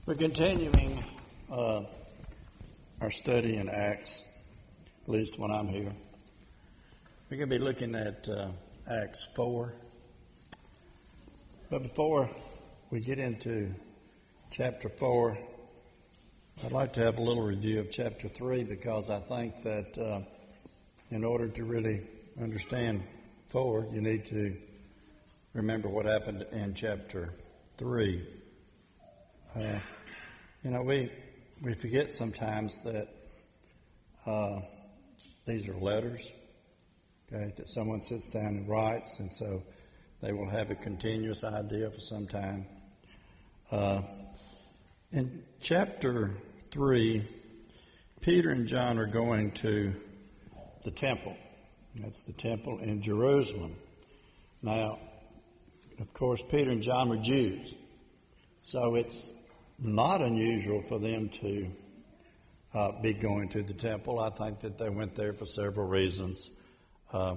We're continuing our study in Acts, at least when I'm here. We're going to be looking at Acts 4. But before we get into chapter 4, I'd like to have a little review of chapter 3 because I think that in order to really understand 4, you need to remember what happened in chapter 3. We forget sometimes that these are letters, okay, that someone sits down and writes, and so they will have a continuous idea for some time. In chapter 3, Peter and John are going to the temple. That's the temple in Jerusalem. Now, of course, Peter and John were Jews, so it's not unusual for them to be going to the temple. I think that they went there for several reasons. I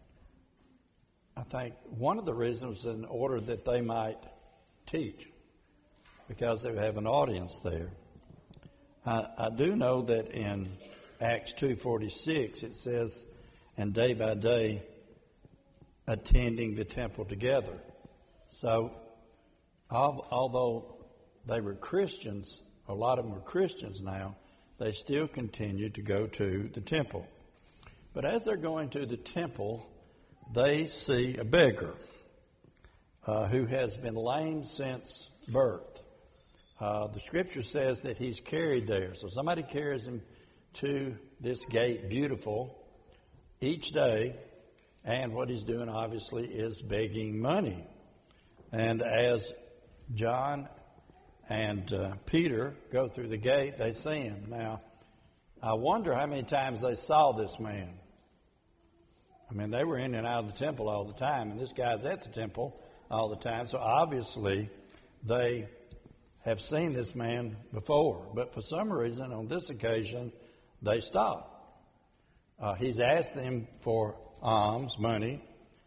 think one of the reasons was in order that they might teach, because they would have an audience there. I do know that in Acts 2:46 it says, and day by day attending the temple together. So although they were Christians, a lot of them were Christians now, they still continued to go to the temple. But as they're going to the temple, they see a beggar who has been lame since birth. The scripture says that he's carried there. So somebody carries him to this gate, Beautiful, each day, and what he's doing obviously is begging money. And as John and Peter go through the gate, they see him. Now, I wonder how many times they saw this man. I mean, they were in and out of the temple all the time, and this guy's at the temple all the time, so obviously they have seen this man before. But for some reason, on this occasion, they stopped. He's asked them for alms, money.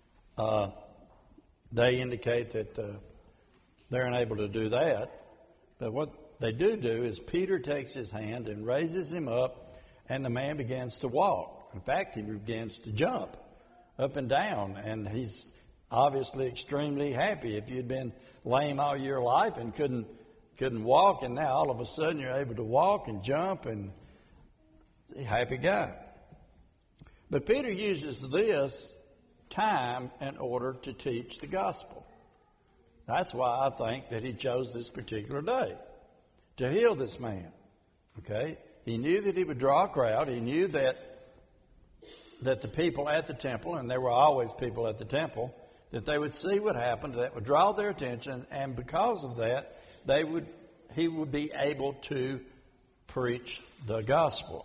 They indicate that they're unable to do that. But what they do is Peter takes his hand and raises him up, and the man begins to walk. In fact, he begins to jump up and down, and he's obviously extremely happy. If you'd been lame all your life and couldn't walk, and now all of a sudden you're able to walk and jump, and he's a happy guy. But Peter uses this time in order to teach the gospel. That's why I think that he chose this particular day to heal this man. Okay? He knew that he would draw a crowd. He knew that the people at the temple, and there were always people at the temple, that they would see what happened, that would draw their attention, and because of that, he would be able to preach the gospel.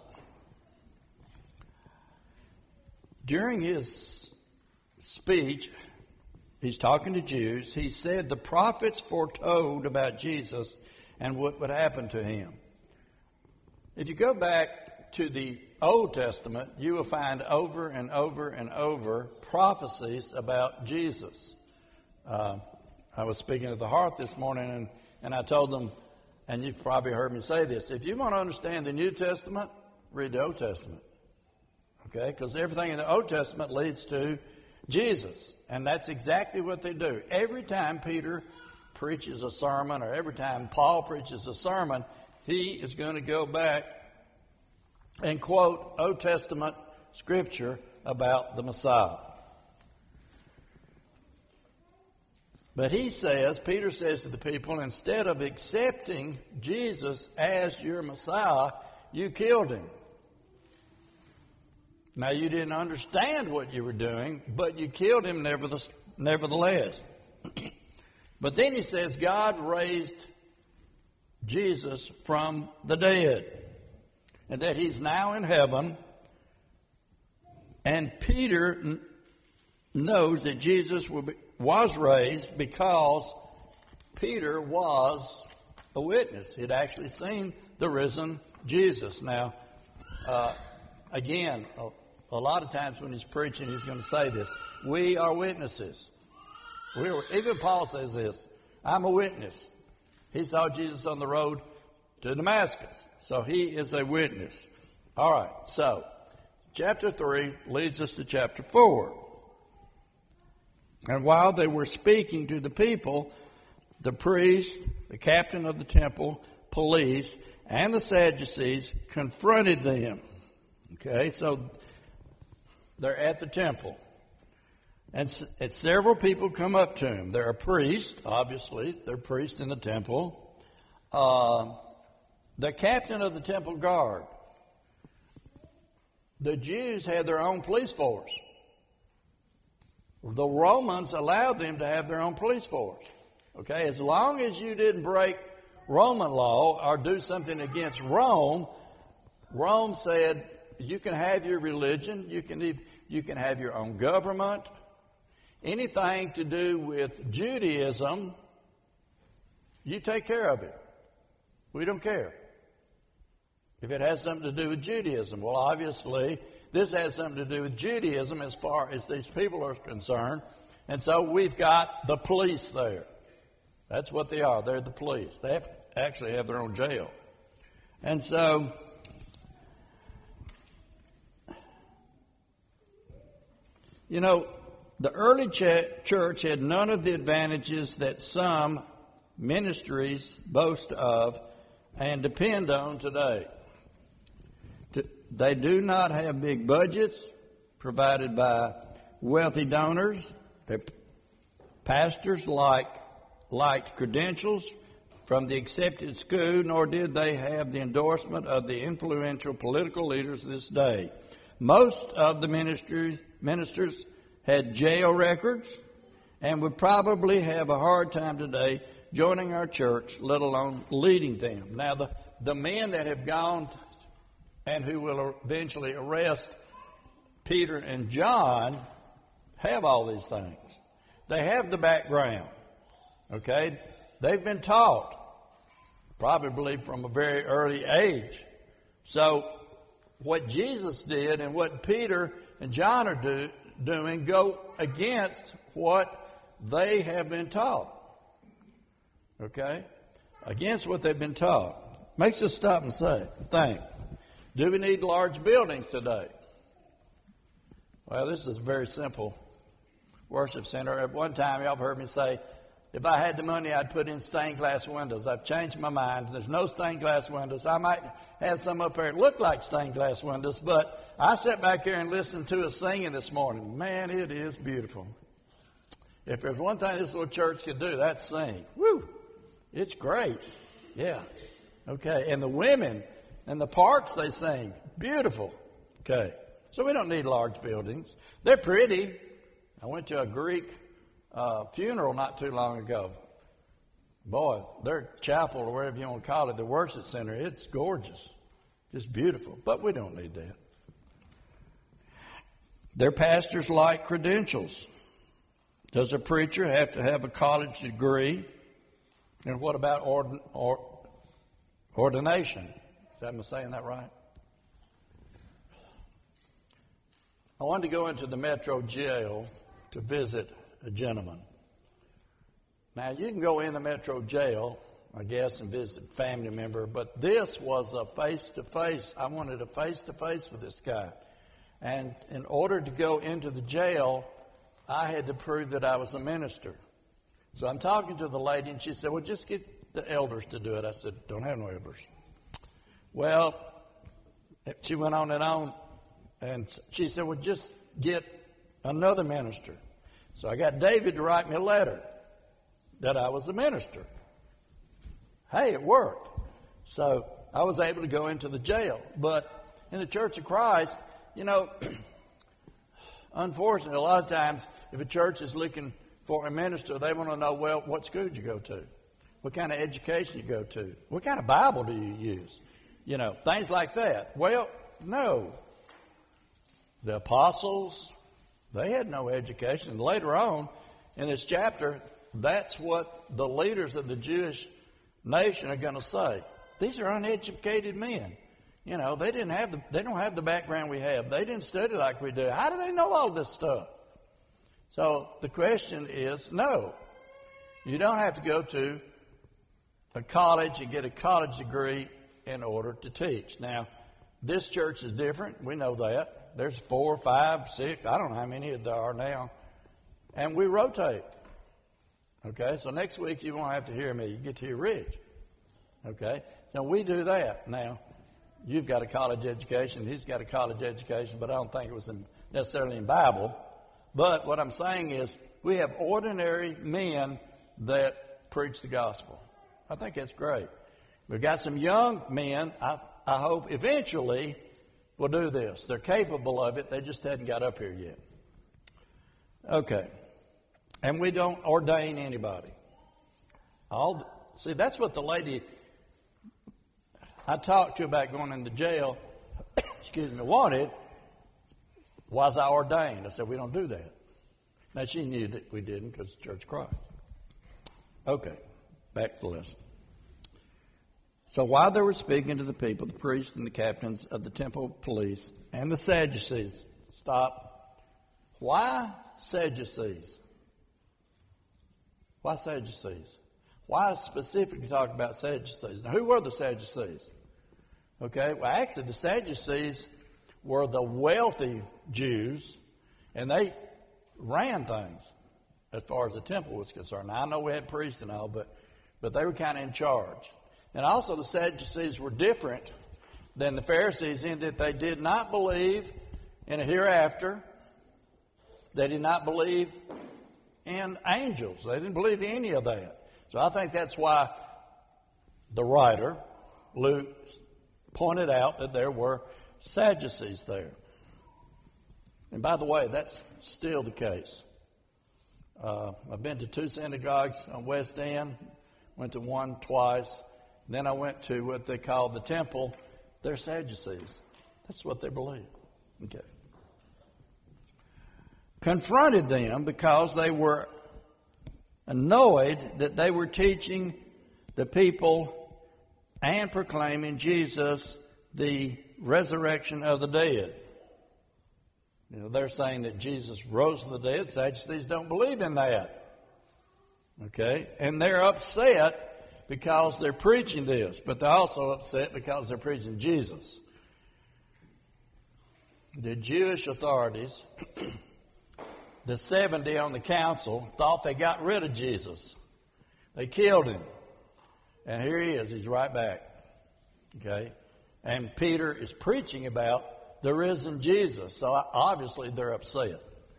During his speech, he's talking to Jews. He said the prophets foretold about Jesus and what would happen to him. If you go back to the Old Testament, you will find over and over and over prophecies about Jesus. I was speaking at the Hearth this morning, and I told them, and you've probably heard me say this, if you want to understand the New Testament, read the Old Testament. Okay? Because everything in the Old Testament leads to Jesus. And that's exactly what they do. Every time Peter preaches a sermon, or every time Paul preaches a sermon, he is going to go back and quote Old Testament scripture about the Messiah. But Peter says to the people, instead of accepting Jesus as your Messiah, you killed him. Now, you didn't understand what you were doing, but you killed him nevertheless. But then he says God raised Jesus from the dead, and that he's now in heaven. And Peter knows that Jesus was raised because Peter was a witness. He'd actually seen the risen Jesus. Now, again, a lot of times when he's preaching, he's going to say this: we are witnesses. Even Paul says this: I'm a witness. He saw Jesus on the road to Damascus. So he is a witness. All right, so chapter 3 leads us to chapter 4. And while they were speaking to the people, the priest, the captain of the temple, police, and the Sadducees confronted them. Okay, so they're at the temple. And several people come up to him. They're a priest, obviously. They're priests in the temple. The captain of the temple guard. The Jews had their own police force. The Romans allowed them to have their own police force. Okay, as long as you didn't break Roman law or do something against Rome, Rome said you can have your religion, you can have your own government. Anything to do with Judaism, you take care of it. We don't care if it has something to do with Judaism. Well, obviously, this has something to do with Judaism as far as these people are concerned. And so we've got the police there. That's what they are. They're the police. They actually have their own jail. And so the early church had none of the advantages that some ministries boast of and depend on today. They do not have big budgets provided by wealthy donors. Their pastors lacked credentials from the accepted school, nor did they have the endorsement of the influential political leaders of this day. Most of the ministers had jail records and would probably have a hard time today joining our church, let alone leading them. Now, the men that have gone and who will eventually arrest Peter and John have all these things. They have the background, okay? They've been taught, probably from a very early age. So what Jesus did and what Peter and John are doing go against what they have been taught, okay? Against what they've been taught. Makes us stop and think. Do we need large buildings today? Well, this is a very simple worship center. At one time, y'all have heard me say, if I had the money, I'd put in stained glass windows. I've changed my mind. There's no stained glass windows. I might have some up there that look like stained glass windows, but I sat back here and listened to us singing this morning. Man, it is beautiful. If there's one thing this little church could do, that's sing. Woo! It's great. Yeah. Okay. And the women and the parts they sing, beautiful. Okay. So we don't need large buildings. They're pretty. I went to a Greek funeral not too long ago. Boy, their chapel or whatever you want to call it, the worship center, it's gorgeous. Just beautiful. But we don't need that. Their pastors like credentials. Does a preacher have to have a college degree? And what about ordination? Am I saying that right? I wanted to go into the Metro jail to visit a gentleman. Now, you can go in the Metro jail, I guess, and visit a family member, but this was a face-to-face. I wanted a face-to-face with this guy. And in order to go into the jail, I had to prove that I was a minister. So I'm talking to the lady, and she said, well, just get the elders to do it. I said, don't have no elders. Well, she went on, and she said, well, just get another minister. So I got David to write me a letter that I was a minister. Hey, it worked. So I was able to go into the jail. But in the Church of Christ, unfortunately, a lot of times if a church is looking for a minister, they want to know, well, what school did you go to? What kind of education you go to? What kind of Bible do you use? Things like that. Well, no. The apostles, they had no education. Later on in this chapter, that's what the leaders of the Jewish nation are going to say. These are uneducated men. They don't have the background we have. They didn't study like we do. How do they know all this stuff? So the question is, no. You don't have to go to a college and get a college degree in order to teach. Now, this church is different. We know that. There's 4, 5, 6. I don't know how many there are now. And we rotate. Okay? So next week you won't have to hear me. You get to hear Rich. Okay? So we do that. Now, you've got a college education. He's got a college education, but I don't think it was necessarily in Bible. But what I'm saying is we have ordinary men that preach the gospel. I think that's great. We've got some young men, I hope eventually will do this. They're capable of it. They just hadn't got up here yet. Okay. And we don't ordain anybody. See, that's what the lady I talked to about going into jail, wanted. Was I ordained? I said, we don't do that. Now, she knew that we didn't because it's Church of Christ. Okay, back to the lesson. So while they were speaking to the people, the priests and the captains of the temple police and the Sadducees, stop. Why Sadducees? Why Sadducees? Why specifically talk about Sadducees? Now, who were the Sadducees? Okay, well, actually, the Sadducees were the wealthy Jews, and they ran things as far as the temple was concerned. Now, I know we had priests and all, but they were kind of in charge. And also, the Sadducees were different than the Pharisees in that they did not believe in a hereafter. They did not believe in angels. They didn't believe in any of that. So I think that's why the writer, Luke, pointed out that there were Sadducees there. And by the way, that's still the case. I've been to 2 synagogues on West End, went to one twice. Then I went to what they call the temple. They're Sadducees. That's what they believe. Okay. Confronted them because they were annoyed that they were teaching the people and proclaiming Jesus, the resurrection of the dead. You know, they're saying that Jesus rose from the dead. Sadducees don't believe in that. Okay? And they're upset because they're preaching this, but they're also upset because they're preaching Jesus. The Jewish authorities, the 70 on the council, thought they got rid of Jesus. They killed him. And here he is. He's right back. Okay? And Peter is preaching about the risen Jesus. So obviously they're upset.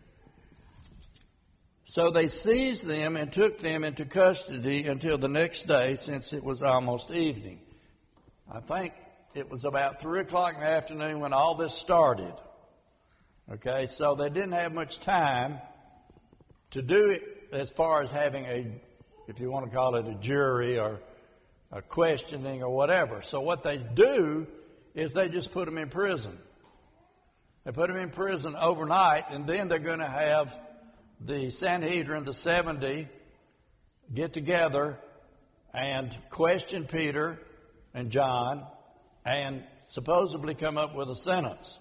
So they seized them and took them into custody until the next day, since it was almost evening. I think it was about 3 o'clock in the afternoon when all this started. Okay, so they didn't have much time to do it as far as having if you want to call it a jury or a questioning or whatever. So what they do is they just put them in prison. They put them in prison overnight, and then they're going to have the Sanhedrin, the 70, get together and question Peter and John and supposedly come up with a sentence.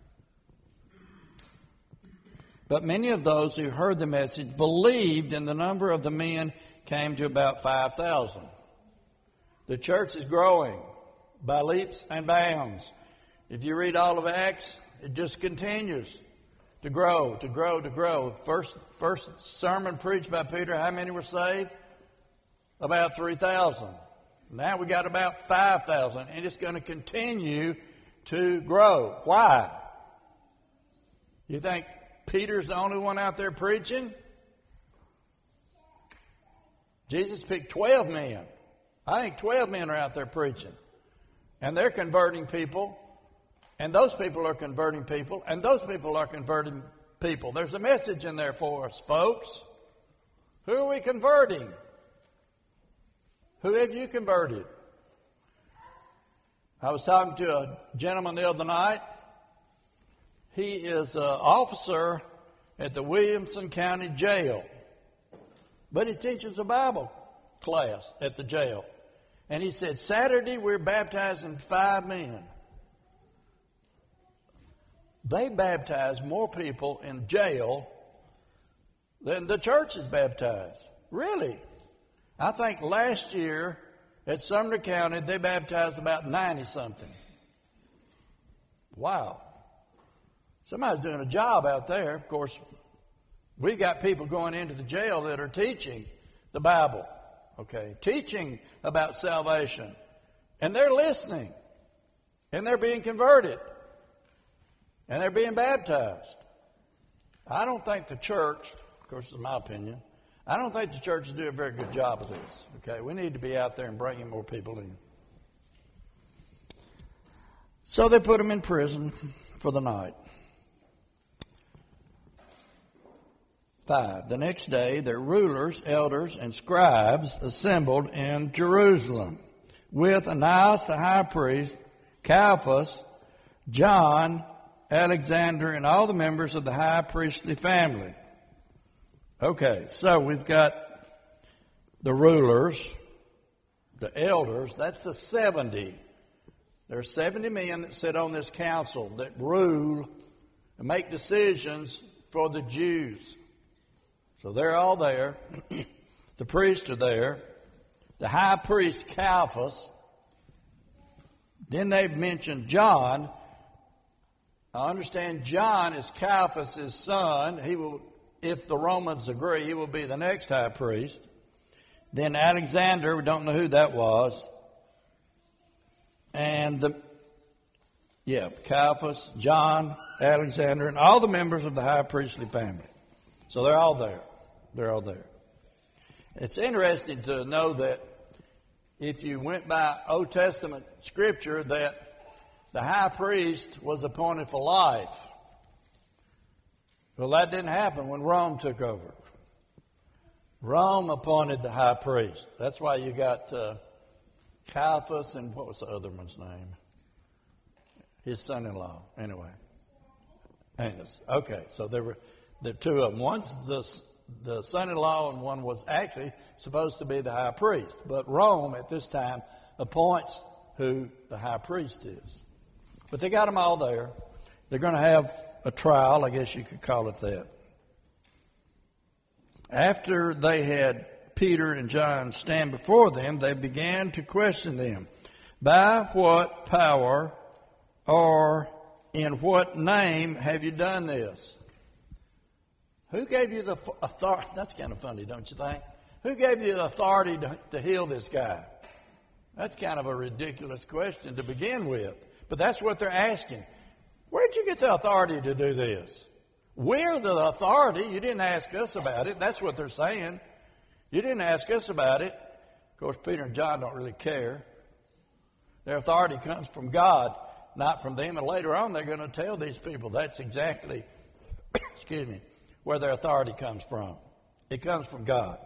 But many of those who heard the message believed, and the number of the men came to about 5,000. The church is growing by leaps and bounds. If you read all of Acts, it just continues to grow, to grow, to grow. First sermon preached by Peter, how many were saved? About 3,000. Now we got about 5,000, and it's going to continue to grow. Why? You think Peter's the only one out there preaching? Jesus picked 12 men. I think 12 men are out there preaching. And they're converting people. And those people are converting people. And those people are converting people. There's a message in there for us, folks. Who are we converting? Who have you converted? I was talking to a gentleman the other night. He is an officer at the Williamson County Jail. But he teaches a Bible class at the jail. And he said, Saturday we're baptizing 5 men. They baptize more people in jail than the church is baptized. Really? I think last year At Sumner County, they baptized about 90-something. Wow. Somebody's doing a job out there. Of course, we got people going into the jail that are teaching the Bible, okay, teaching about salvation. And they're listening. And they're being converted. And they're being baptized. I don't think the church, of course, in my opinion, I don't think the church is doing a very good job of this. Okay, we need to be out there and bringing more people in. So they put him in prison for the night. 5. The next day, their rulers, elders, and scribes assembled in Jerusalem with Annas the high priest, Caiaphas, John, Alexander, and all the members of the high priestly family. Okay, so we've got the rulers, the elders, that's the 70. There are 70 men that sit on this council that rule and make decisions for the Jews. So they're all there. The priests are there. The high priest Caiaphas. Then they've mentioned John. I understand John is Caiaphas' son. He will, if the Romans agree, he will be the next high priest. Then Alexander, we don't know who that was. And Caiaphas, John, Alexander, and all the members of the high priestly family. So they're all there. They're all there. It's interesting to know that if you went by Old Testament scripture, that the high priest was appointed for life. Well, that didn't happen when Rome took over. Rome appointed the high priest. That's why you got Caiaphas and what was the other one's name? His son-in-law. Anyway. Annas. Okay, so there were two of them. One's the son-in-law and one was actually supposed to be the high priest. But Rome at this time appoints who the high priest is. But they got them all there. They're going to have a trial, I guess you could call it that. After they had Peter and John stand before them, they began to question them. By what power or in what name have you done this? Who gave you the authority? That's kind of funny, don't you think? Who gave you the authority to heal this guy? That's kind of a ridiculous question to begin with. But that's what they're asking. Where'd you get the authority to do this? We're the authority. You didn't ask us about it. That's what they're saying. You didn't ask us about it. Of course, Peter and John don't really care. Their authority comes from God, not from them. And later on, they're going to tell these people that's exactly, where their authority comes from. It comes from God.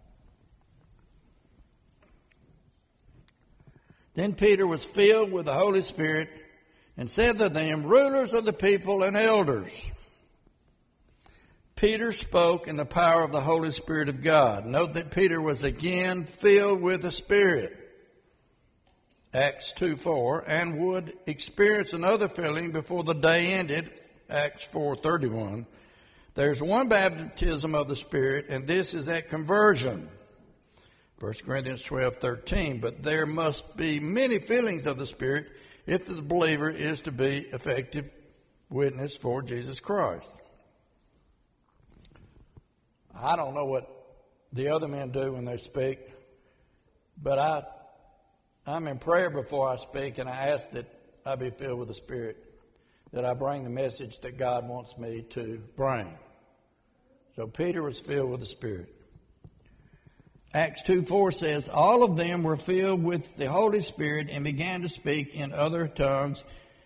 Then Peter was filled with the Holy Spirit and said to them, rulers of the people and elders. Peter spoke in the power of the Holy Spirit of God. Note that Peter was again filled with the Spirit. Acts 2:4, and would experience another filling before the day ended. Acts 4:31. There's one baptism of the Spirit, and this is at conversion. 1 Corinthians 12:13. But there must be many fillings of the Spirit if the believer is to be effective witness for Jesus Christ. I don't know what the other men do when they speak, but I'm in prayer before I speak, and I ask that I be filled with the Spirit, that I bring the message that God wants me to bring. So Peter was filled with the Spirit. Acts 2:4 says, all of them were filled with the Holy Spirit and began to speak in other tongues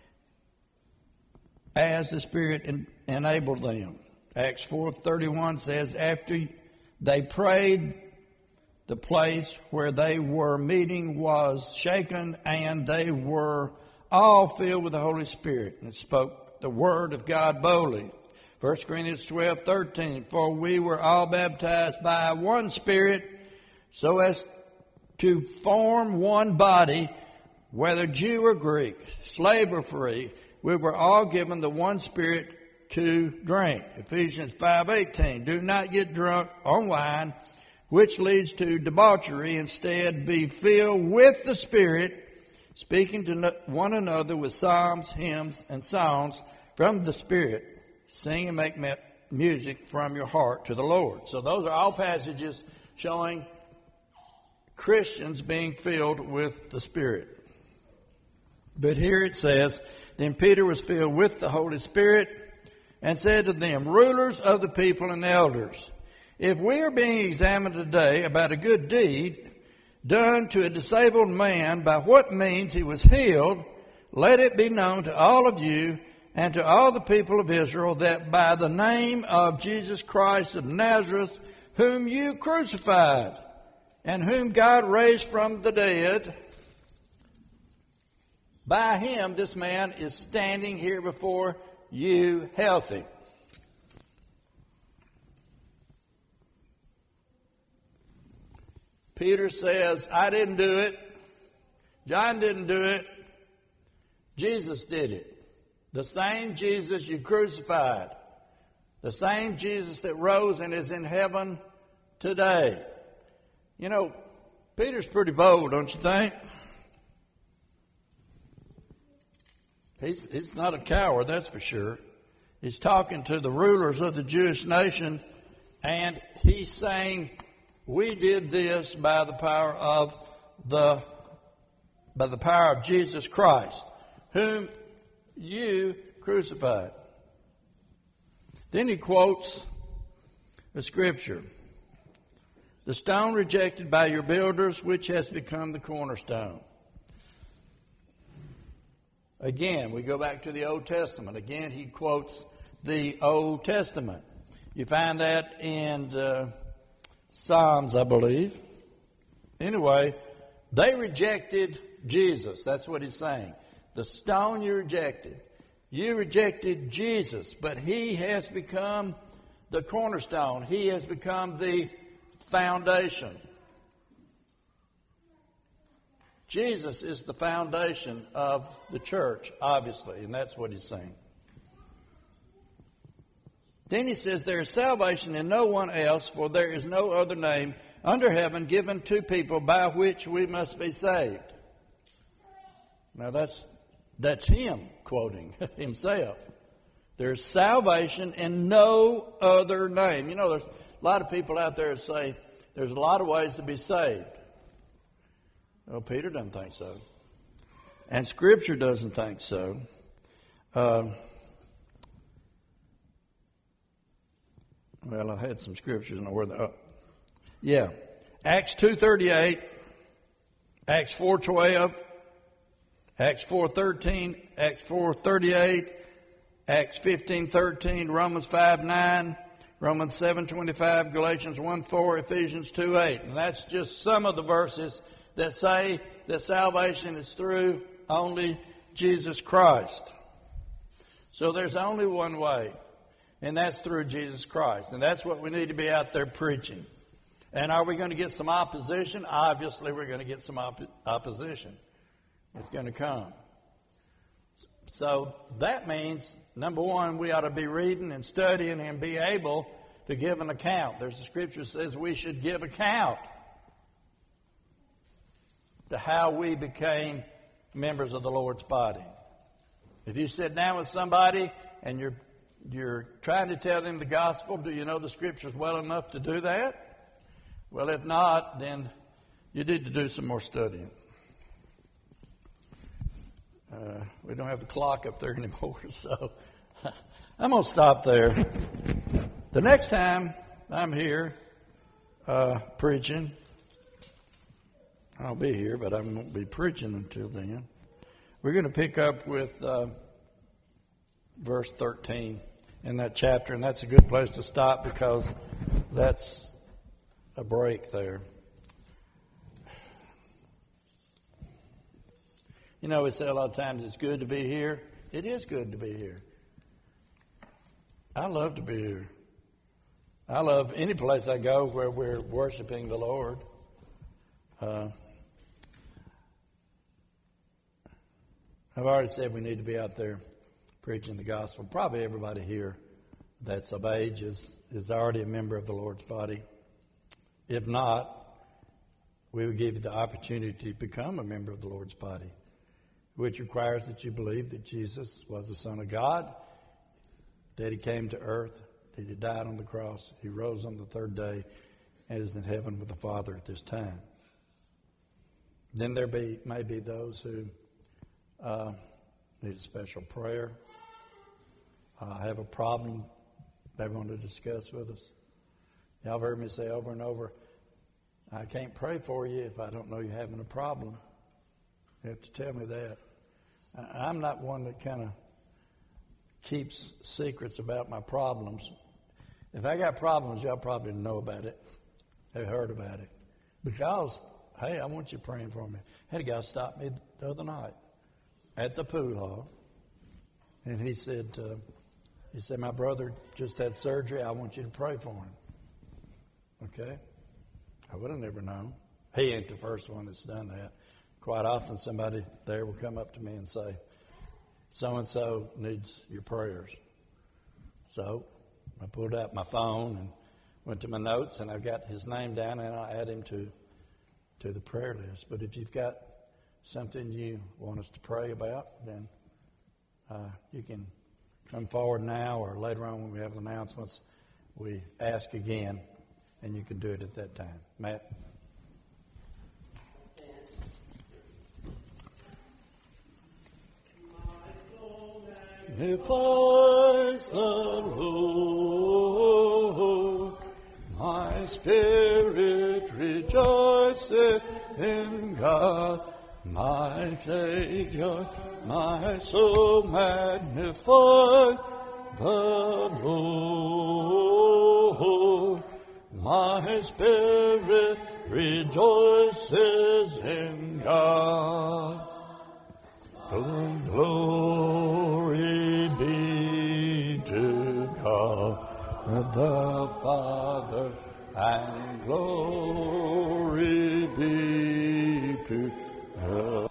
as the Spirit enabled them. Acts 4:31 says, after they prayed, the place where they were meeting was shaken, and they were all filled with the Holy Spirit and spoke the word of God boldly. 1 Corinthians 12:13, for we were all baptized by one Spirit, so as to form one body, whether Jew or Greek, slave or free, we were all given the one Spirit to drink. Ephesians 5:18, do not get drunk on wine, which leads to debauchery. Instead, be filled with the Spirit, speaking to one another with psalms, hymns, and songs from the Spirit. Sing and make music from your heart to the Lord. So those are all passages showing Christians being filled with the Spirit. But here it says, then Peter was filled with the Holy Spirit and said to them, rulers of the people and elders, if we are being examined today about a good deed done to a disabled man, by what means he was healed, let it be known to all of you and to all the people of Israel that by the name of Jesus Christ of Nazareth, whom you crucified, and whom God raised from the dead, by him this man is standing here before you healthy. Peter says, I didn't do it. John didn't do it. Jesus did it. The same Jesus you crucified. The same Jesus that rose and is in heaven today. You know, Peter's pretty bold, don't you think? He's not a coward, that's for sure. He's talking to the rulers of the Jewish nation, and he's saying, we did this by the power of Jesus Christ, whom you crucified. Then he quotes the scripture. The stone rejected by your builders, which has become the cornerstone. Again, we go back to the Old Testament. Again, he quotes the Old Testament. You find that in Psalms, I believe. Anyway, they rejected Jesus. That's what he's saying. The stone you rejected. You rejected Jesus, but he has become the cornerstone. He has become the foundation. Jesus is the foundation of the church, obviously, and that's what he's saying. Then he says, there is salvation in no one else, for there is no other name under heaven given to people by which we must be saved. Now that's him quoting himself. There's salvation in no other name. You know, there's a lot of people out there that say there's a lot of ways to be saved. Well, Peter doesn't think so. And Scripture doesn't think so. Well, I had some scriptures. I don't know where they are. Yeah. Acts 2:38, Acts 4:12, Acts 4:13, Acts 4:38, Acts 15:13, Romans 5:9, Romans 7:25, Galatians 1:4, Ephesians 2:8. And that's just some of the verses that say that salvation is through only Jesus Christ. So there's only one way, and that's through Jesus Christ. And that's what we need to be out there preaching. And are we going to get some opposition? Obviously, we're going to get some opposition. It's going to come. So that means, number one, we ought to be reading and studying and be able to give an account. There's a scripture that says we should give account to how we became members of the Lord's body. If you sit down with somebody and you're trying to tell them the gospel, do you know the scriptures well enough to do that? Well, if not, then you need to do some more studying. We don't have the clock up there anymore, so I'm going to stop there. The next time I'm here preaching, I'll be here, but I won't be preaching until then. We're going to pick up with verse 13 in that chapter, and that's a good place to stop because that's a break there. You know, we say a lot of times it's good to be here. It is good to be here. I love to be here. I love any place I go where we're worshiping the Lord. I've already said we need to be out there preaching the gospel. Probably everybody here that's of age is already a member of the Lord's body. If not, we would give you the opportunity to become a member of the Lord's body, which requires that you believe that Jesus was the Son of God, that he came to earth, that he died on the cross, he rose on the third day, and is in heaven with the Father at this time. Then there may be those who need a special prayer, have a problem they want to discuss with us. Y'all have heard me say over and over, I can't pray for you if I don't know you're having a problem. You have to tell me that. I'm not one that kind of keeps secrets about my problems. If I got problems, y'all probably know about it, have heard about it. Because, hey, I want you praying for me. I had a guy stop me the other night at the pool hall, and he said, my brother just had surgery. I want you to pray for him. Okay? I would have never known. He ain't the first one that's done that. Quite often somebody there will come up to me and say, so-and-so needs your prayers. So I pulled out my phone and went to my notes, and I got his name down, and I add him to the prayer list. But if you've got something you want us to pray about, then you can come forward now, or later on when we have announcements, we ask again, and you can do it at that time. Matt? Magnifies the Lord, my spirit rejoiceth in God, my Savior. My soul magnifies the Lord, my spirit rejoices in God. Glory be to God the Father, and glory be to God.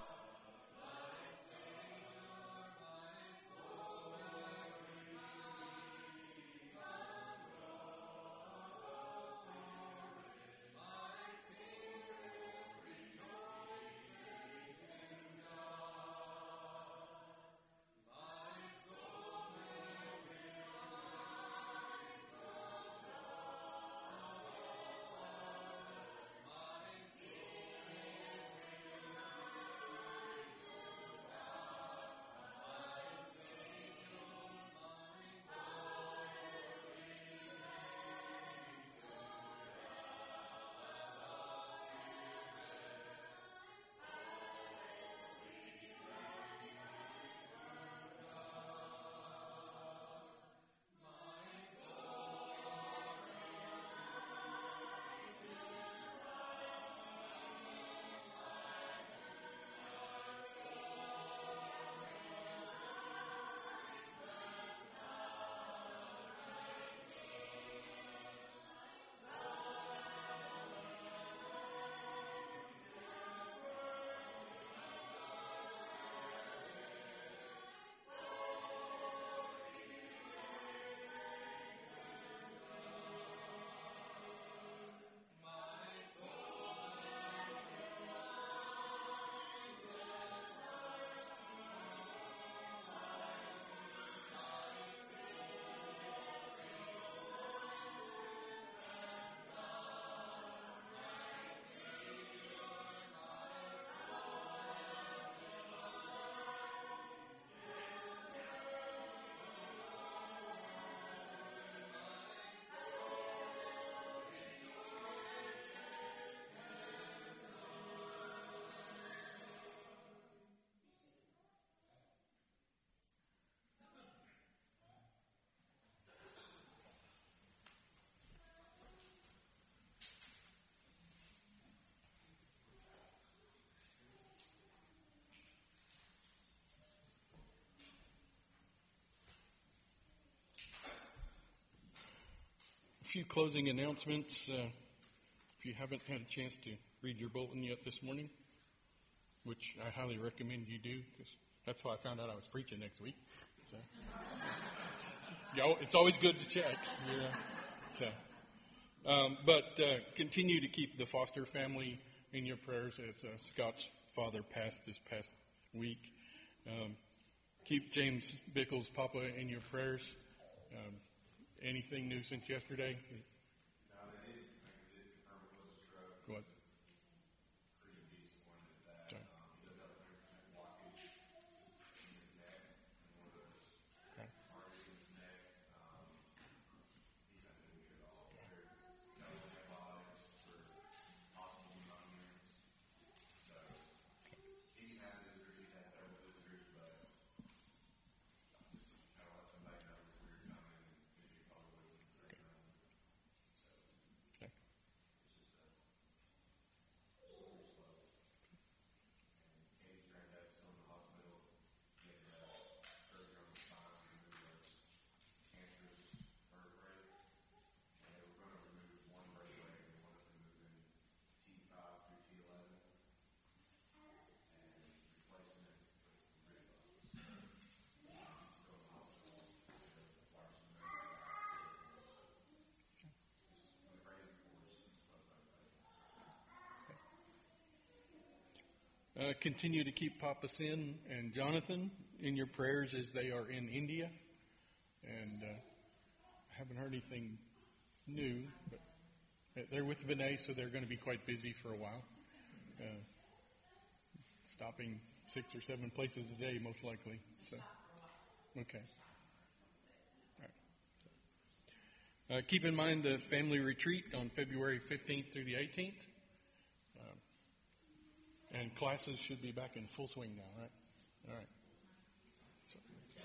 A few closing announcements. If you haven't had a chance to read your bulletin yet this morning, which I highly recommend you do, because that's how I found out I was preaching next week. So, it's always good to check. Yeah. So, But continue to keep the Foster family in your prayers as Scott's father passed this past week. Keep James Bickle's papa in your prayers. Anything new since yesterday? Go ahead. Continue to keep Papa Sin and Jonathan in your prayers as they are in India. And I haven't heard anything new, but they're with Vinay, so they're going to be quite busy for a while. Stopping 6 or 7 places a day, most likely. So, okay. All right. Keep in mind the family retreat on February 15th through the 18th. And classes should be back in full swing now, right? All right. So.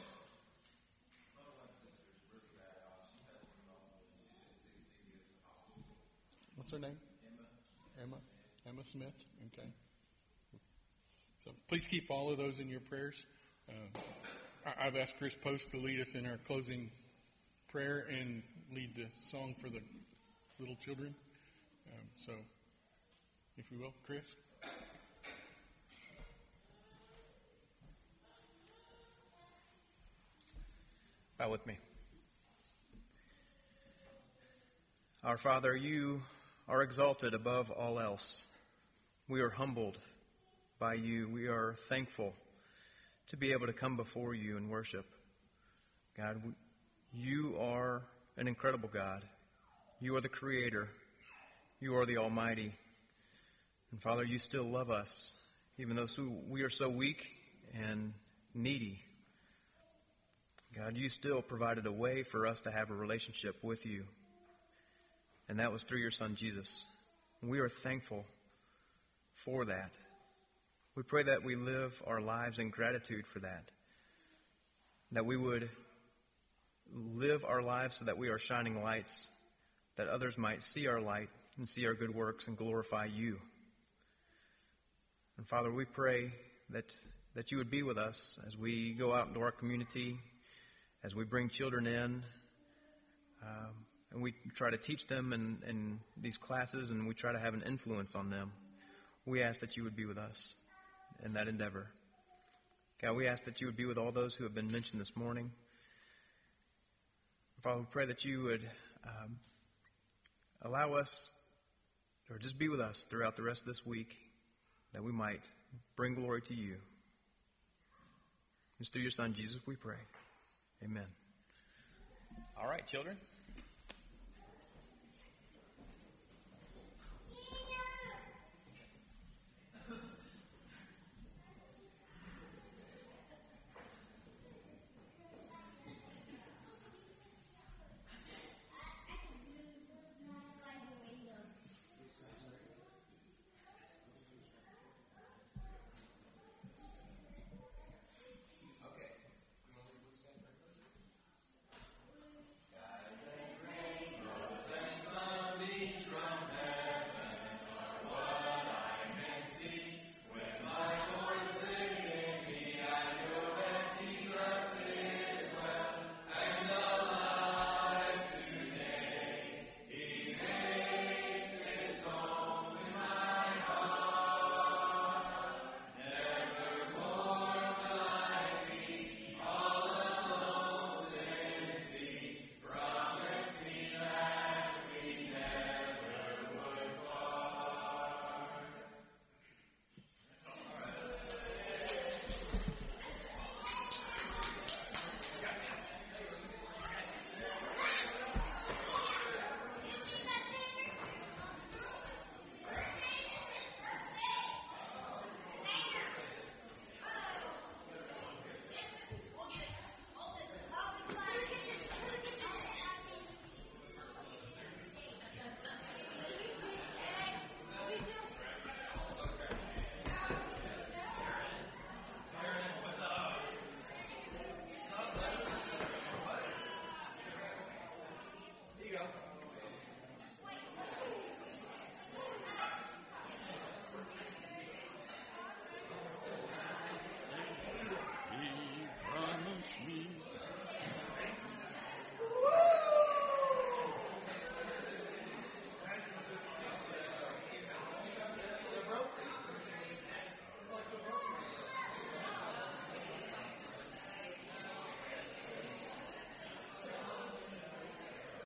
What's her name? Emma Smith. Okay. So please keep all of those in your prayers. I've asked Chris Post to lead us in our closing prayer and lead the song for the little children. So, if you will, Chris. Bow with me. Our Father, you are exalted above all else. We are humbled by you. We are thankful to be able to come before you and worship. God, you are an incredible God. You are the Creator. You are the Almighty. And Father, you still love us, even though we are so weak and needy. God, you still provided a way for us to have a relationship with you. And that was through your Son, Jesus. We are thankful for that. We pray that we live our lives in gratitude for that. That we would live our lives so that we are shining lights, that others might see our light and see our good works and glorify you. And Father, we pray that you would be with us as we go out into our community, as we bring children in, and we try to teach them in these classes, and we try to have an influence on them. We ask that you would be with us in that endeavor. God, we ask that you would be with all those who have been mentioned this morning. Father, we pray that you would allow us, or just be with us throughout the rest of this week, that we might bring glory to you. It's through your Son, Jesus, we pray. Amen. All right, children.